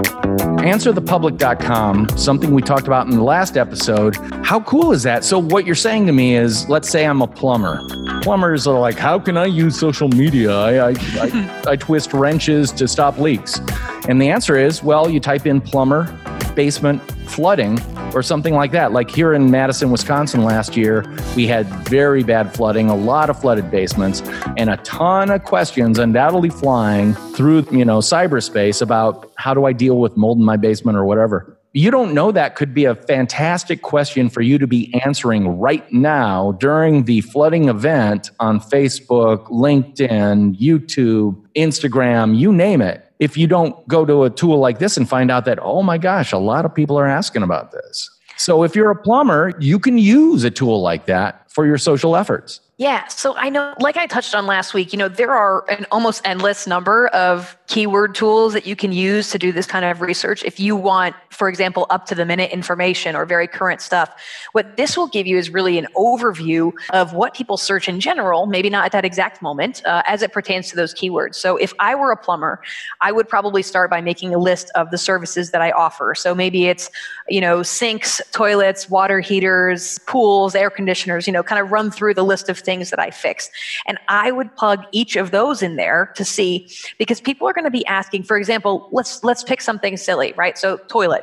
AnswerThePublic.com, something we talked about in the last episode. How cool is that? So what you're saying to me is, let's say I'm a plumber. Plumbers are like, how can I use social media? I twist wrenches to stop leaks. And the answer is, well, you type in plumber, basement, flooding, or something like that. Like here in Madison, Wisconsin last year, we had very bad flooding, a lot of flooded basements, and a ton of questions undoubtedly flying through, cyberspace about how do I deal with mold in my basement or whatever. You don't know that could be a fantastic question for you to be answering right now during the flooding event on Facebook, LinkedIn, YouTube, Instagram, you name it. If you don't go to a tool like this and find out that, oh my gosh, a lot of people are asking about this. So if you're a plumber, you can use a tool like that for your social efforts. Yeah. So I know, like I touched on last week, there are an almost endless number of keyword tools that you can use to do this kind of research. If you want, for example, up to the minute information or very current stuff, what this will give you is really an overview of what people search in general, maybe not at that exact moment, as it pertains to those keywords. So if I were a plumber, I would probably start by making a list of the services that I offer. So maybe it's, sinks, toilets, water heaters, pools, air conditioners, kind of run through the list of things that I fix. And I would plug each of those in there to see, because people are going to be asking, for example, let's pick something silly, right? So toilet,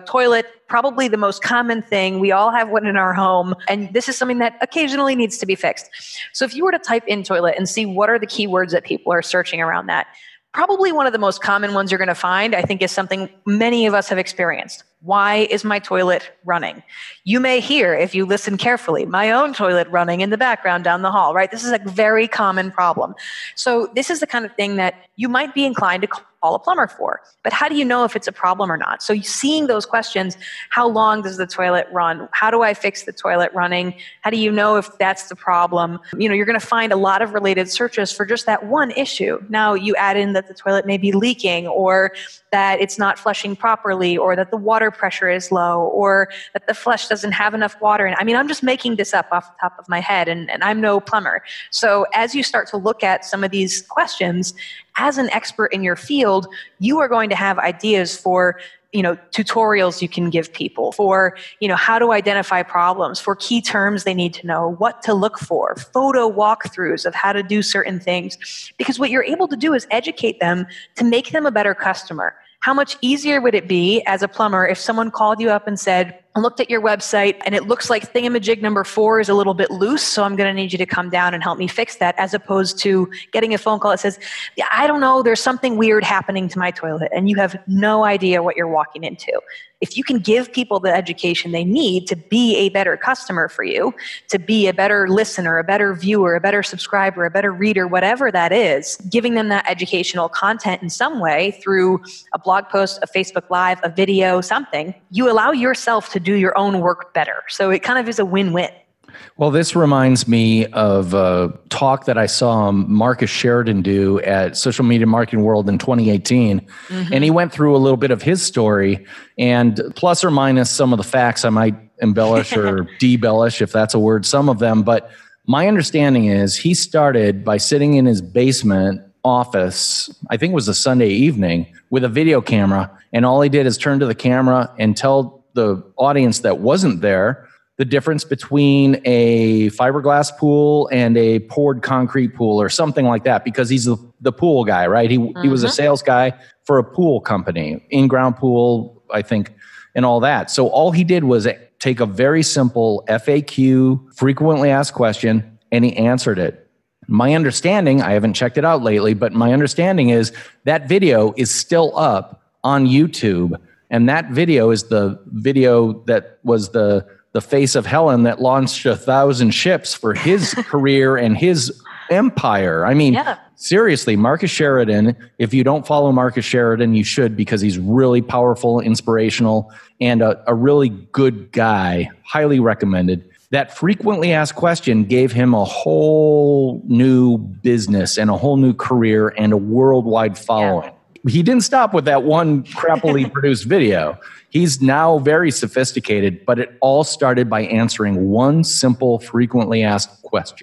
probably the most common thing. We all have one in our home, and this is something that occasionally needs to be fixed. So if you were to type in toilet and see what are the keywords that people are searching around that, probably one of the most common ones you're going to find, I think, is something many of us have experienced. Why is my toilet running? You may hear, if you listen carefully, my own toilet running in the background down the hall, right? This is a very common problem. So this is the kind of thing that you might be inclined to call a plumber for. But how do you know if it's a problem or not? So seeing those questions, how long does the toilet run? How do I fix the toilet running? How do you know if that's the problem? You're going to find a lot of related searches for just that one issue. Now you add in that the toilet may be leaking, or that it's not flushing properly, or that the water pressure is low, or that the flush doesn't have enough water in it. I'm just making this up off the top of my head, and I'm no plumber. So as you start to look at some of these questions, as an expert in your field, you are going to have ideas for tutorials you can give people, for how to identify problems, for key terms they need to know, what to look for, photo walkthroughs of how to do certain things. Because what you're able to do is educate them to make them a better customer. How much easier would it be as a plumber if someone called you up and said, I looked at your website and it looks like thingamajig number 4 is a little bit loose, so I'm going to need you to come down and help me fix that, as opposed to getting a phone call that says, I don't know, there's something weird happening to my toilet, and you have no idea what you're walking into. If you can give people the education they need to be a better customer for you, to be a better listener, a better viewer, a better subscriber, a better reader, whatever that is, giving them that educational content in some way through a blog post, a Facebook Live, a video, something, you allow yourself to do your own work better. So it kind of is a win-win. Well, this reminds me of a talk that I saw Marcus Sheridan do at Social Media Marketing World in 2018. Mm-hmm. And he went through a little bit of his story, and plus or minus some of the facts I might embellish or debellish, if that's a word, some of them. But my understanding is he started by sitting in his basement office, I think it was a Sunday evening, with a video camera. And all he did is turn to the camera and tell the audience that wasn't there the difference between a fiberglass pool and a poured concrete pool or something like that, because he's the pool guy, right? He was a sales guy for a pool company, in-ground pool, I think, and all that. So all he did was take a very simple FAQ, frequently asked question, and he answered it. My understanding, I haven't checked it out lately, but my understanding is that video is still up on YouTube. And that video is the video that was the face of Helen that launched 1,000 ships for his career and his empire. I mean, seriously, Marcus Sheridan, if you don't follow Marcus Sheridan, you should, because he's really powerful, inspirational, and a really good guy. Highly recommended. That frequently asked question gave him a whole new business and a whole new career and a worldwide following. He didn't stop with that one crappily produced video. He's now very sophisticated, but it all started by answering one simple, frequently asked question.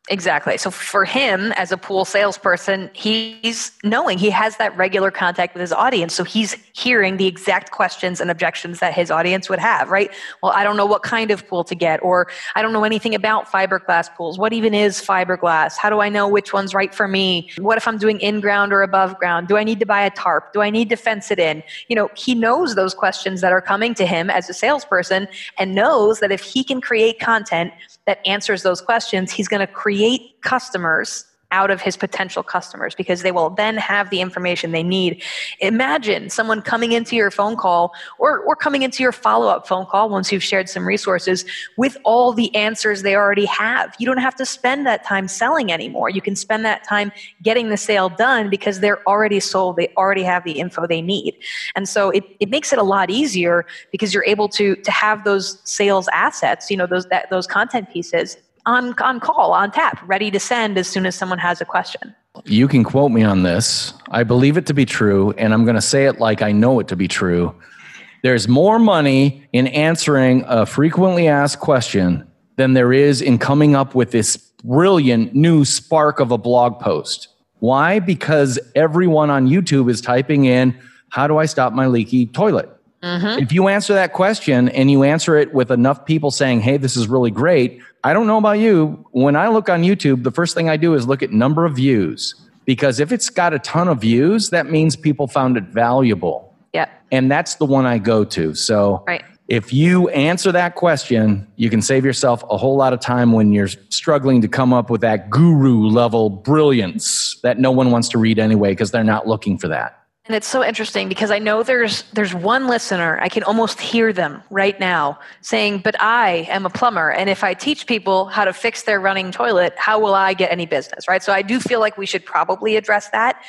Exactly. So for him as a pool salesperson, he's knowing he has that regular contact with his audience. So he's hearing the exact questions and objections that his audience would have, right? Well, I don't know what kind of pool to get, or I don't know anything about fiberglass pools. What even is fiberglass? How do I know which one's right for me? What if I'm doing in ground or above ground? Do I need to buy a tarp? Do I need to fence it in? He knows those questions that are coming to him as a salesperson, and knows that if he can create content that answers those questions, he's going to create customers out of his potential customers, because they will then have the information they need. Imagine someone coming into your phone call or coming into your follow-up phone call once you've shared some resources with all the answers they already have. You don't have to spend that time selling anymore. You can spend that time getting the sale done because they're already sold. They already have the info they need. And so it makes it a lot easier because you're able to have those sales assets, those content pieces on call, on tap, ready to send as soon as someone has a question. You can quote me on this. I believe it to be true, and I'm going to say it like I know it to be true. There's more money in answering a frequently asked question than there is in coming up with this brilliant new spark of a blog post. Why? Because everyone on YouTube is typing in, how do I stop my leaky toilet? Mm-hmm. If you answer that question and you answer it with enough people saying, hey, this is really great. I don't know about you. When I look on YouTube, the first thing I do is look at number of views, because if it's got a ton of views, that means people found it valuable. Yeah. And that's the one I go to. So if you answer that question, you can save yourself a whole lot of time when you're struggling to come up with that guru level brilliance that no one wants to read anyway, because they're not looking for that. And it's so interesting because I know there's one listener, I can almost hear them right now saying, but I am a plumber, and if I teach people how to fix their running toilet, how will I get any business, right? So I do feel like we should probably address that.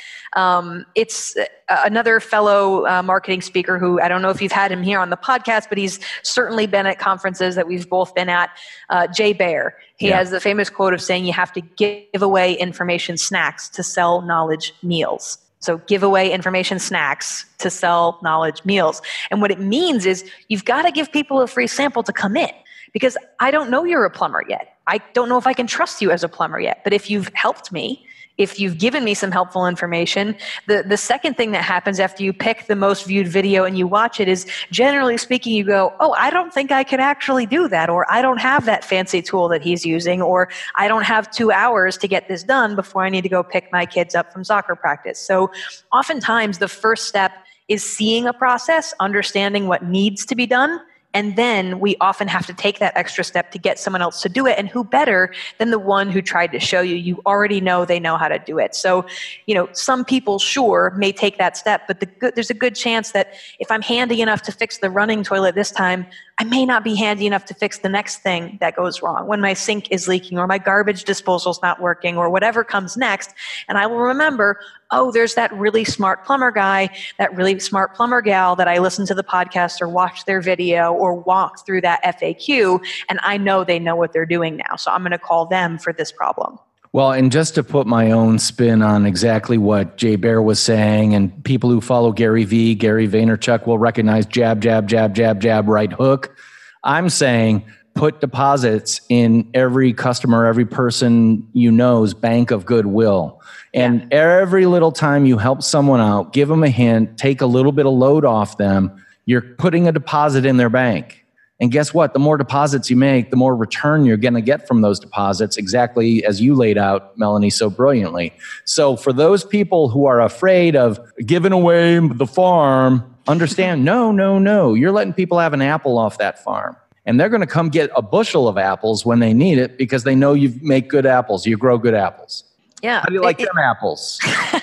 It's another fellow marketing speaker who, I don't know if you've had him here on the podcast, but he's certainly been at conferences that we've both been at, Jay Baer. He has the famous quote of saying you have to give away information snacks to sell knowledge meals. So give away information snacks to sell knowledge meals. And what it means is you've got to give people a free sample to come in, because I don't know you're a plumber yet. I don't know if I can trust you as a plumber yet. But if you've helped me, if you've given me some helpful information, the second thing that happens after you pick the most viewed video and you watch it is, generally speaking, you go, oh, I don't think I can actually do that, or I don't have that fancy tool that he's using, or I don't have 2 hours to get this done before I need to go pick my kids up from soccer practice. So oftentimes the first step is seeing a process, understanding what needs to be done, and then we often have to take that extra step to get someone else to do it. And who better than the one who tried to show you? You already know they know how to do it. So, some people sure may take that step, but there's a good chance that if I'm handy enough to fix the running toilet this time, I may not be handy enough to fix the next thing that goes wrong when my sink is leaking or my garbage disposal's not working or whatever comes next. And I will remember, oh, there's that really smart plumber guy, that really smart plumber gal that I listened to the podcast or watched their video or walked through that FAQ, and I know they know what they're doing now. So I'm going to call them for this problem. Well, and just to put my own spin on exactly what Jay Baer was saying, and people who follow Gary Vaynerchuk will recognize jab, jab, jab, jab, jab, right hook. I'm saying put deposits in every customer, every person you know's bank of goodwill. And every little time you help someone out, give them a hint, take a little bit of load off them, you're putting a deposit in their bank. And guess what? The more deposits you make, the more return you're going to get from those deposits, exactly as you laid out, Melanie, so brilliantly. So for those people who are afraid of giving away the farm, understand, no. You're letting people have an apple off that farm. And they're going to come get a bushel of apples when they need it because they know you make good apples. You grow good apples. Yeah. How do you like them apples?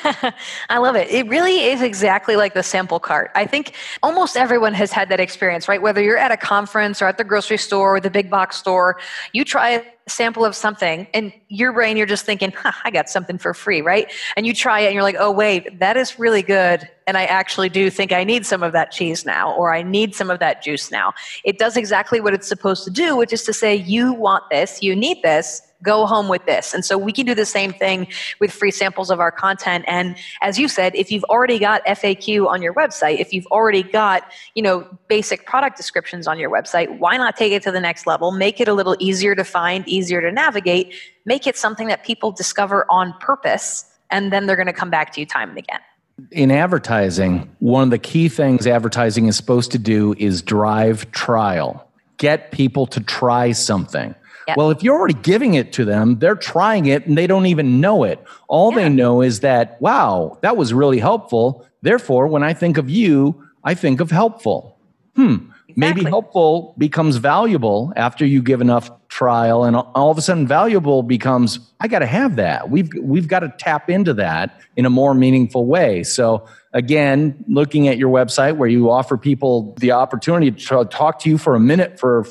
I love it. It really is exactly like the sample cart. I think almost everyone has had that experience, right? Whether you're at a conference or at the grocery store or the big box store, you try a sample of something and your brain, you're just thinking, I got something for free, right? And you try it and you're like, oh, wait, that is really good. And I actually do think I need some of that cheese now, or I need some of that juice now. It does exactly what it's supposed to do, which is to say, you want this, you need this. Go home with this. And so we can do the same thing with free samples of our content. And as you said, if you've already got FAQ on your website, if you've already got, basic product descriptions on your website, why not take it to the next level? Make it a little easier to find, easier to navigate, make it something that people discover on purpose, and then they're going to come back to you time and again. In advertising, one of the key things advertising is supposed to do is drive trial. Get people to try something. Yep. Well, if you're already giving it to them, they're trying it and they don't even know it. All they know is that, wow, that was really helpful. Therefore, when I think of you, I think of helpful. Exactly. Maybe helpful becomes valuable after you give enough trial, and all of a sudden valuable becomes, I got to have that. We've got to tap into that in a more meaningful way. So again, looking at your website where you offer people the opportunity to talk to you for a minute for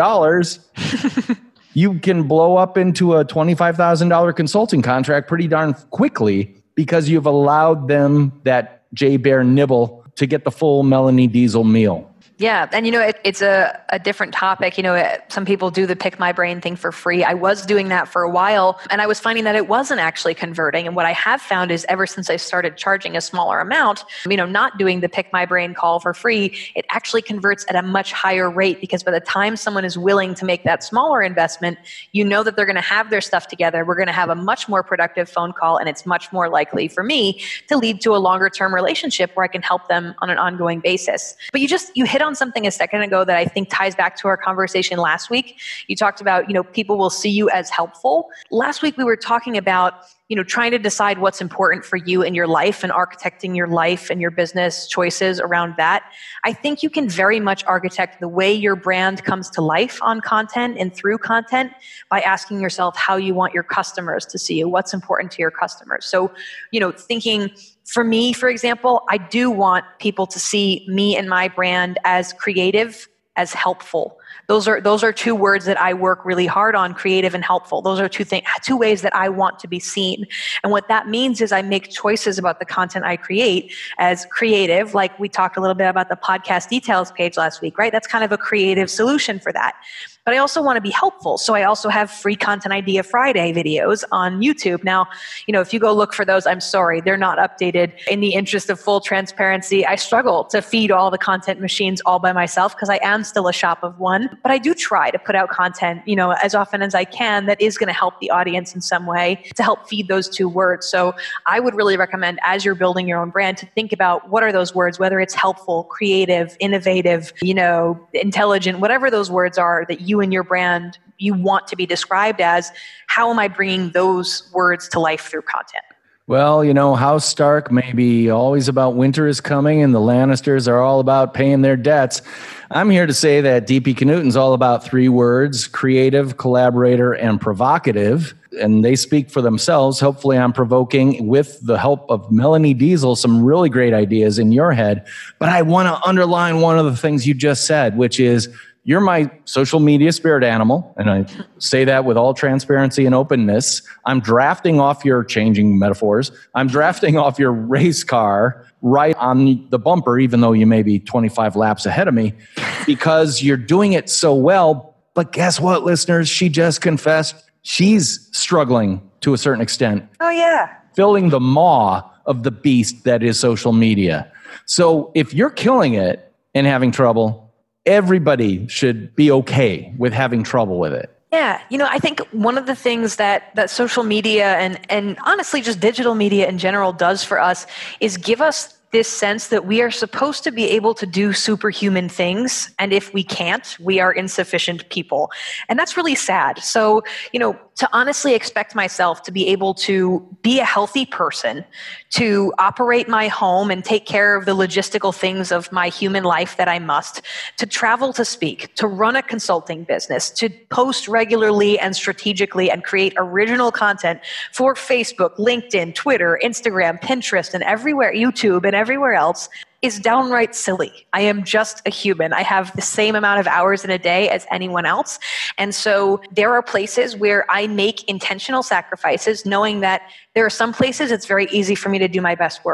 $5, you can blow up into a $25,000 consulting contract pretty darn quickly because you've allowed them that Jay Bear nibble to get the full Melanie Diesel meal. Yeah. And, it's a different topic. Some people do the Pick My Brain thing for free. I was doing that for a while, and I was finding that it wasn't actually converting. And what I have found is ever since I started charging a smaller amount, not doing the Pick My Brain call for free, it actually converts at a much higher rate, because by the time someone is willing to make that smaller investment, that they're going to have their stuff together. We're going to have a much more productive phone call, and it's much more likely for me to lead to a longer term relationship where I can help them on an ongoing basis. But you hit on something a second ago that I think ties back to our conversation last week. You talked about, people will see you as helpful. Last week we were talking about, trying to decide what's important for you in your life and architecting your life and your business choices around that. I think you can very much architect the way your brand comes to life on content and through content by asking yourself how you want your customers to see you, what's important to your customers. So, thinking, for me, for example, I do want people to see me and my brand as creative, as helpful. Those are two words that I work really hard on, creative and helpful. Those are two ways that I want to be seen. And what that means is I make choices about the content I create as creative, like we talked a little bit about the podcast details page last week, right? That's kind of a creative solution for that. But I also want to be helpful. So I also have free Content Idea Friday videos on YouTube. Now, if you go look for those, I'm sorry, they're not updated. In the interest of full transparency, I struggle to feed all the content machines all by myself because I am still a shop of one. But I do try to put out content, as often as I can that is going to help the audience in some way to help feed those two words. So I would really recommend, as you're building your own brand, to think about what are those words, whether it's helpful, creative, innovative, intelligent, whatever those words are that you and your brand, you want to be described as. How am I bringing those words to life through content? Well, House Stark may be always about winter is coming and the Lannisters are all about paying their debts. I'm here to say that DP Knuten's all about three words: creative, collaborator, and provocative. And they speak for themselves. Hopefully I'm provoking, with the help of Melanie Diesel, some really great ideas in your head. But I want to underline one of the things you just said, which is, you're my social media spirit animal, and I say that with all transparency and openness. I'm drafting off your, changing metaphors, I'm drafting off your race car right on the bumper, even though you may be 25 laps ahead of me, because you're doing it so well. But guess what, listeners? She just confessed she's struggling to a certain extent. Oh, yeah. Filling the maw of the beast that is social media. So if you're killing it and having trouble, everybody should be okay with having trouble with it. Yeah. I think one of the things that social media and honestly just digital media in general does for us is give us this sense that we are supposed to be able to do superhuman things. And if we can't, we are insufficient people. And that's really sad. So, to honestly expect myself to be able to be a healthy person, to operate my home and take care of the logistical things of my human life that I must, to travel to speak, to run a consulting business, to post regularly and strategically and create original content for Facebook, LinkedIn, Twitter, Instagram, Pinterest, and everywhere, YouTube, and everywhere else, is downright silly. I am just a human. I have the same amount of hours in a day as anyone else. And so there are places where I make intentional sacrifices, knowing that there are some places it's very easy for me to do my best work.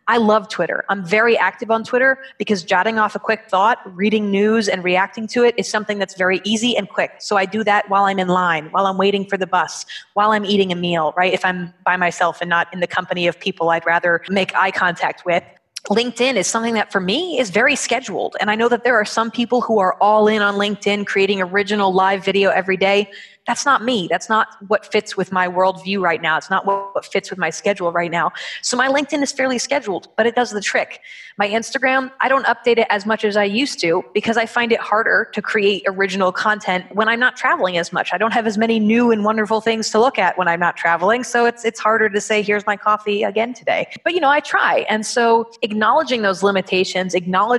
I love Twitter. I'm very active on Twitter because jotting off a quick thought, reading news and reacting to it is something that's very easy and quick. So I do that while I'm in line, while I'm waiting for the bus, while I'm eating a meal, right? If I'm by myself and not in the company of people I'd rather make eye contact with. LinkedIn is something that for me is very scheduled. And I know that there are some people who are all in on LinkedIn, creating original live video every day. That's not me. That's not what fits with my worldview right now. It's not what fits with my schedule right now. So my LinkedIn is fairly scheduled, but it does the trick. My Instagram, I don't update it as much as I used to because I find it harder to create original content when I'm not traveling as much. I don't have as many new and wonderful things to look at when I'm not traveling. So it's harder to say, here's my coffee again today. But I try. And so acknowledging those limitations,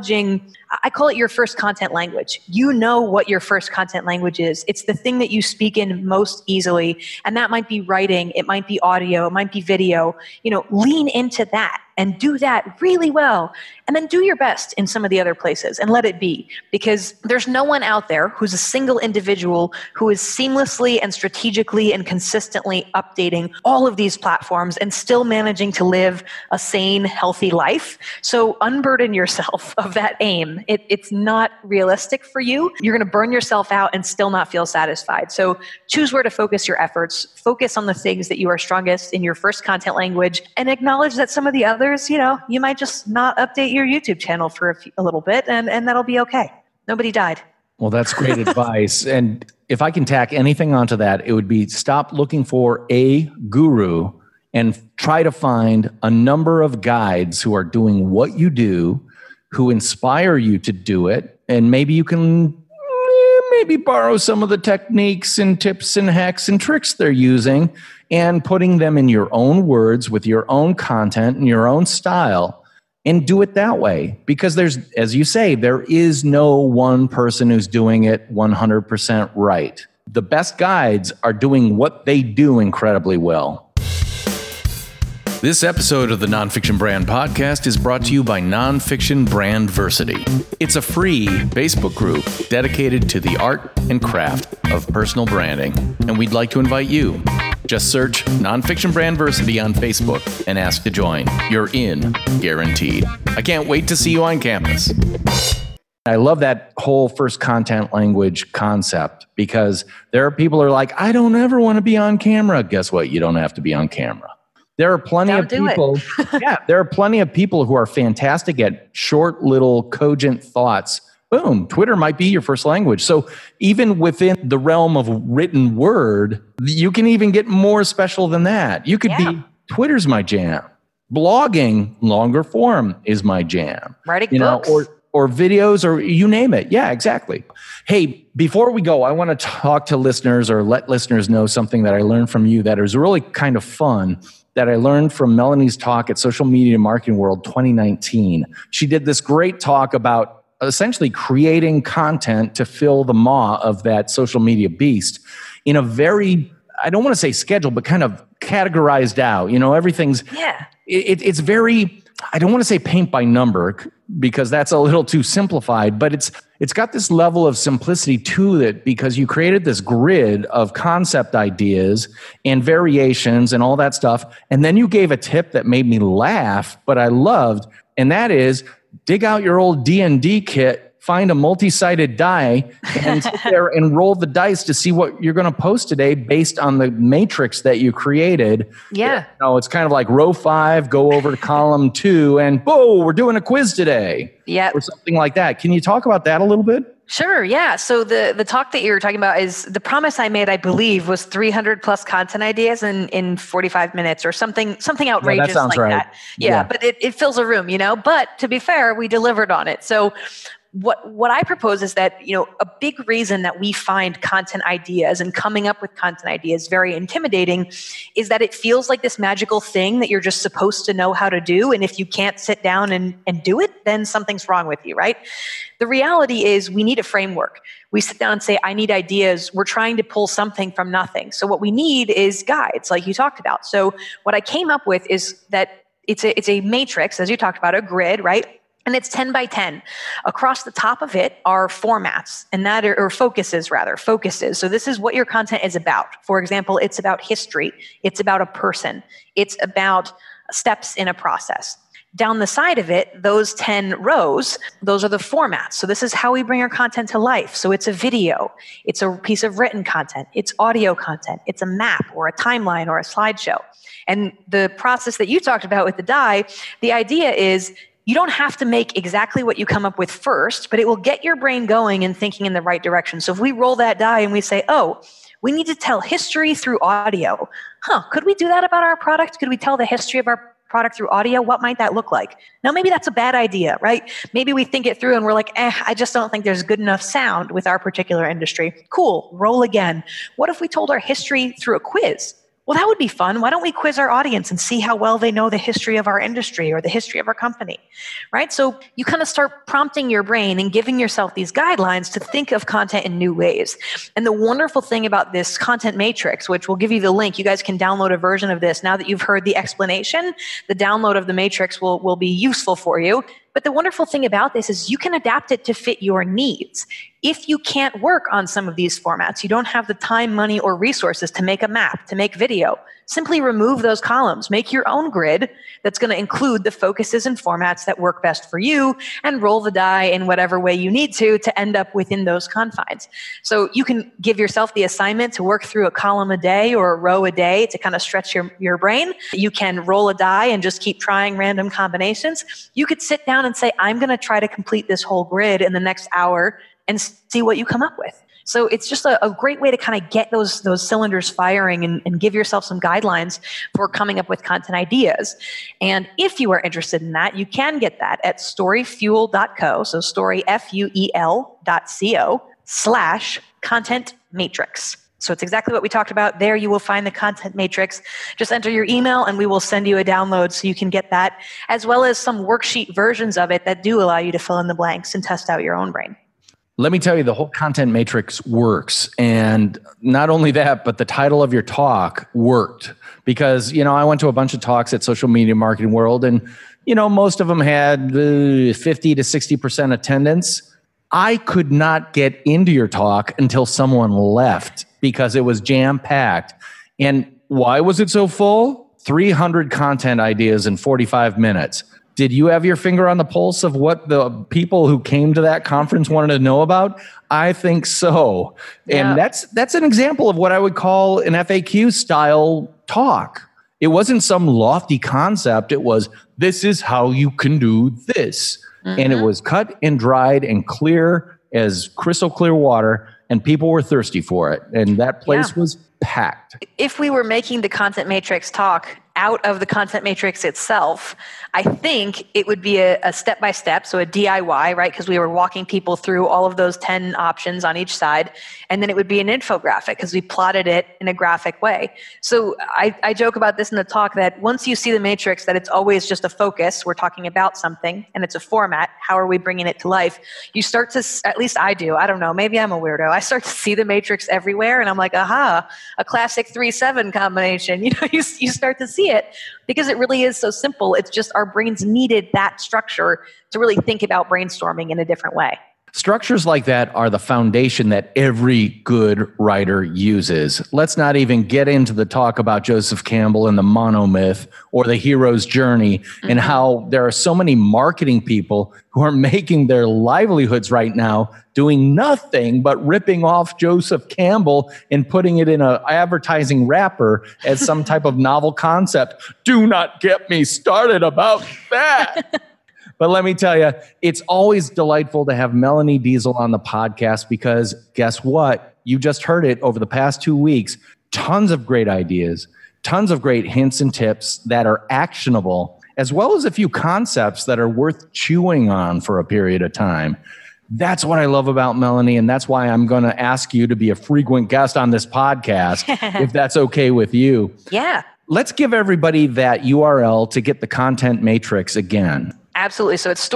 I call it your first content language. You know what your first content language is. It's the thing that you speak in most easily. And that might be writing. It might be audio. It might be video. Lean into that and do that really well. And then do your best in some of the other places and let it be. Because there's no one out there who's a single individual who is seamlessly and strategically and consistently updating all of these platforms and still managing to live a sane, healthy life. So unburden yourself of that aim. It's not realistic for you. You're going to burn yourself out and still not feel satisfied. So choose where to focus your efforts. Focus on the things that you are strongest in your first content language and acknowledge that some of the others, you might just not update your YouTube channel for a little bit and that'll be okay. Nobody died. Well, that's great advice. And if I can tack anything onto that, it would be stop looking for a guru and try to find a number of guides who are doing what you do, who inspire you to do it. And maybe you can borrow some of the techniques and tips and hacks and tricks they're using and putting them in your own words with your own content and your own style and do it that way. Because there's, as you say, there is no one person who's doing it 100% right. The best guides are doing what they do incredibly well. This episode of the Nonfiction Brand Podcast is brought to you by Nonfiction Brandversity. It's a free Facebook group dedicated to the art and craft of personal branding, and we'd like to invite you. Just search Nonfiction Brandversity on Facebook and ask to join. You're in, guaranteed. I can't wait to see you on campus. I love that whole first content language concept because there are people who are like, I don't ever want to be on camera. Guess what? You don't have to be on camera. There are plenty of people. There are plenty of people who are fantastic at short, little, cogent thoughts. Boom, Twitter might be your first language. So even within the realm of written word, you can even get more special than that. You could be, Twitter's my jam. Blogging, longer form, is my jam. Writing books. Or videos, or you name it. Yeah, exactly. Hey, before we go, I want to talk to listeners or let listeners know something that I learned from you that is really kind of fun, that I learned from Melanie's talk at Social Media Marketing World 2019. She did this great talk about essentially creating content to fill the maw of that social media beast in a very, I don't want to say scheduled, but kind of categorized out. Everything's, it's very, I don't want to say paint by number because that's a little too simplified, but it's got this level of simplicity to it because you created this grid of concept ideas and variations and all that stuff. And then you gave a tip that made me laugh, but I loved, and that is dig out your old D&D kit, find a multi-sided die, and sit there and roll the dice to see what you're going to post today based on the matrix that you created. Yeah. It's kind of like row 5, go over to column 2, and boom, we're doing a quiz today. Yeah. Or something like that. Can you talk about that a little bit? Sure. Yeah. So the talk that you're talking about is the promise I made, I believe, was 300 plus content ideas in 45 minutes or something outrageous that sounds like right. that. Yeah. But it fills a room, But to be fair, we delivered on it. So what I propose is that, a big reason that we find content ideas and coming up with content ideas very intimidating is that it feels like this magical thing that you're just supposed to know how to do. And if you can't sit down and do it, then something's wrong with you, right? The reality is we need a framework. We sit down and say, I need ideas. We're trying to pull something from nothing. So what we need is guides, like you talked about. So what I came up with is that it's a matrix, as you talked about, a grid, right? And it's 10 by 10. Across the top of it are formats, and that or focuses. So this is what your content is about. For example, it's about history. It's about a person. It's about steps in a process. Down the side of it, those 10 rows, those are the formats. So this is how we bring our content to life. So it's a video, it's a piece of written content, it's audio content, it's a map or a timeline or a slideshow. And the process that you talked about with the die, the idea is you don't have to make exactly what you come up with first, but it will get your brain going and thinking in the right direction. So if we roll that die and we say, oh, we need to tell history through audio. Could we do that about our product? Could we tell the history of our product through audio? What might that look like? Now, maybe that's a bad idea, right? Maybe we think it through and we're like, I just don't think there's good enough sound with our particular industry. Cool, roll again. What if we told our history through a quiz? Well, that would be fun. Why don't we quiz our audience and see how well they know the history of our industry or the history of our company, right? So you kind of start prompting your brain and giving yourself these guidelines to think of content in new ways. And the wonderful thing about this content matrix, which we'll give you the link, you guys can download a version of this. Now that you've heard the explanation, the download of the matrix will be useful for you. But the wonderful thing about this is you can adapt it to fit your needs. If you can't work on some of these formats, you don't have the time, money, or resources to make a map, to make video, simply remove those columns. Make your own grid that's going to include the focuses and formats that work best for you and roll the die in whatever way you need to end up within those confines. So you can give yourself the assignment to work through a column a day or a row a day to kind of stretch your brain. You can roll a die and just keep trying random combinations. You could sit down and say, I'm going to try to complete this whole grid in the next hour and see what you come up with. So it's just a great way to kind of get those cylinders firing and give yourself some guidelines for coming up with content ideas. And if you are interested in that, you can get that at storyfuel.co, so storyfuel.co/content matrix. So it's exactly what we talked about. There you will find the content matrix. Just enter your email and we will send you a download so you can get that, as well as some worksheet versions of it that do allow you to fill in the blanks and test out your own brain. Let me tell you, the whole content matrix works. And not only that, but the title of your talk worked. Because, I went to a bunch of talks at Social Media Marketing World, and, most of them had 50 to 60% attendance. I could not get into your talk until someone left because it was jam-packed. And why was it so full? 300 content ideas in 45 minutes. Did you have your finger on the pulse of what the people who came to that conference wanted to know about? I think so. Yeah. And that's an example of what I would call an FAQ style talk. It wasn't some lofty concept. It was, this is how you can do this. Mm-hmm. And it was cut and dried and clear as crystal clear water, and people were thirsty for it. And that place was packed. If we were making the content matrix talk out of the content matrix itself, I think it would be a step-by-step, so a DIY, right? Because we were walking people through all of those 10 options on each side. And then it would be an infographic because we plotted it in a graphic way. So I joke about this in the talk that once you see the matrix, that it's always just a focus. We're talking about something and it's a format. How are we bringing it to life? You start to, at least I do, I don't know, maybe I'm a weirdo. I start to see the matrix everywhere and I'm like, aha, a classic 3-7 combination. You start to see it because it really is so simple. It's just our brains needed that structure to really think about brainstorming in a different way. Structures like that are the foundation that every good writer uses. Let's not even get into the talk about Joseph Campbell and the monomyth or the hero's journey and how there are so many marketing people who are making their livelihoods right now doing nothing but ripping off Joseph Campbell and putting it in an advertising wrapper as some type of novel concept. Do not get me started about that. But let me tell you, it's always delightful to have Melanie Diesel on the podcast because guess what? You just heard it over the past 2 weeks. Tons of great ideas, tons of great hints and tips that are actionable, as well as a few concepts that are worth chewing on for a period of time. That's what I love about Melanie, and that's why I'm going to ask you to be a frequent guest on this podcast, if that's okay with you. Yeah. Let's give everybody that URL to get the content matrix again. Absolutely. So it's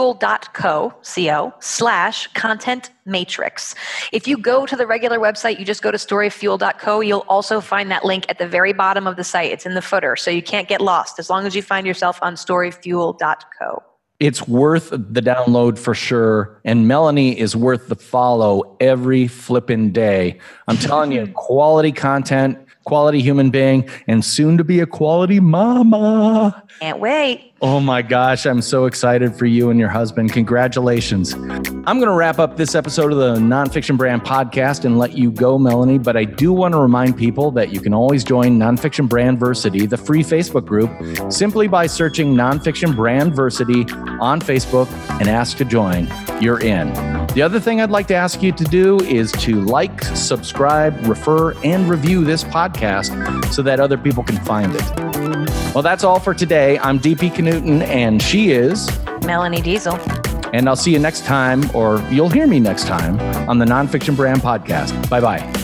storyfuel.co/content matrix. If you go to the regular website, you just go to storyfuel.co. You'll also find that link at the very bottom of the site. It's in the footer, so you can't get lost as long as you find yourself on storyfuel.co. It's worth the download for sure. And Melanie is worth the follow every flipping day. I'm telling you, quality content, quality human being, and soon to be a quality mama. Can't wait. Oh my gosh, I'm so excited for you and your husband. Congratulations. I'm going to wrap up this episode of the Nonfiction Brand Podcast and let you go, Melanie, but I do want to remind people that you can always join Nonfiction Brandversity, the free Facebook group, simply by searching Nonfiction Brandversity on Facebook and ask to join. You're in. The other thing I'd like to ask you to do is to like, subscribe, refer, and review this podcast so that other people can find it. Well, that's all for today. I'm DP Knudten, and she is Melanie Diesel. And I'll see you next time, or you'll hear me next time on the Nonfiction Brand Podcast. Bye-bye.